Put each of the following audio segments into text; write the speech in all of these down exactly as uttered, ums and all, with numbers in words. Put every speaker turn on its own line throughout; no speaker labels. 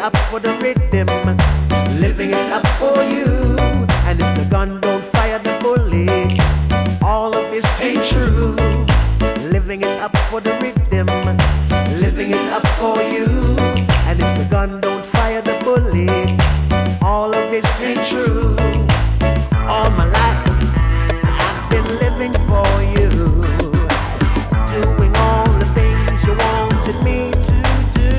up for the rhythm, living it up for you. And if the gun don't fire the bullet, all of this ain't true. Living it up for the rhythm, living it up for you. And if the gun don't fire the bullet, all of this ain't true. All my life I've been living for you, doing all the things you wanted me to do.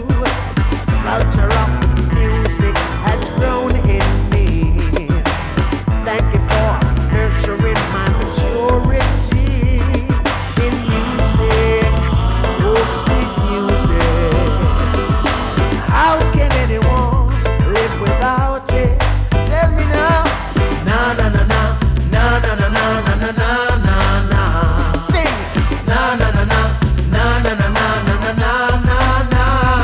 Culture of music has grown in me. Thank you for nurturing my maturity in music, oh sweet music. How can anyone live without it? Tell me now. Na na na na na na na na na na na na. Sing. Na na na na na na na na na na na na.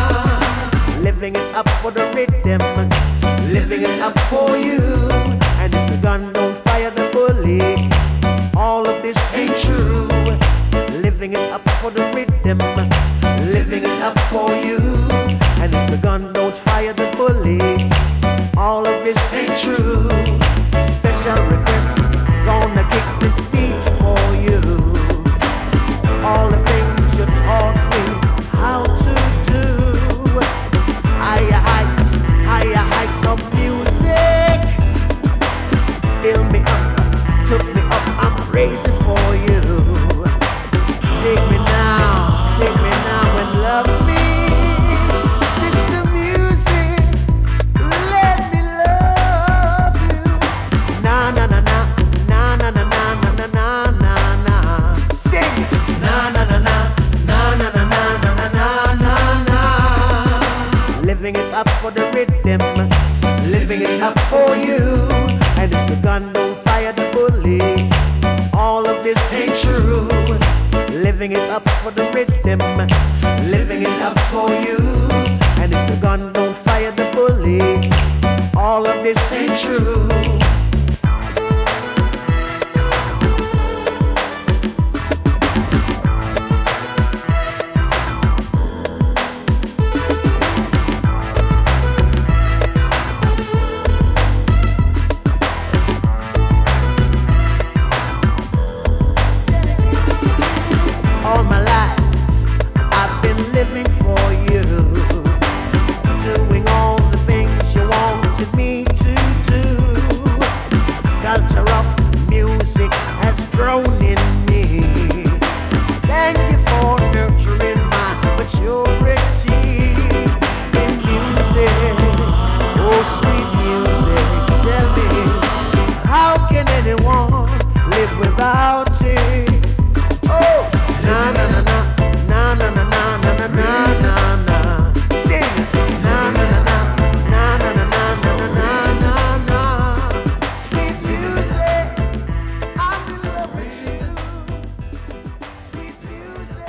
Living it up for the rhythm, living it up for you. And if the gun don't fire the bullet, all of this ain't true. Living it up for the rhythm, living it up for you. And if the gun don't fire the bullet, all of this ain't true. Special request, gonna kick this beat for you. All the things you taught me how to do. Higher heights, higher heights of music. Build me up, took me up, I'm crazy for you. Take me now, take me now and love me. Sister music, let me love you. Na na na na, na na na na na na na na na. Sing. Na na na na, na na na na na na na na na. Living it up for the rhythm, living it up for you. And if the gun don't fire the bullet, all of this ain't true. Living it up for the rhythm, living it up for you. And if the gun don't fire the bullet, all of this ain't true.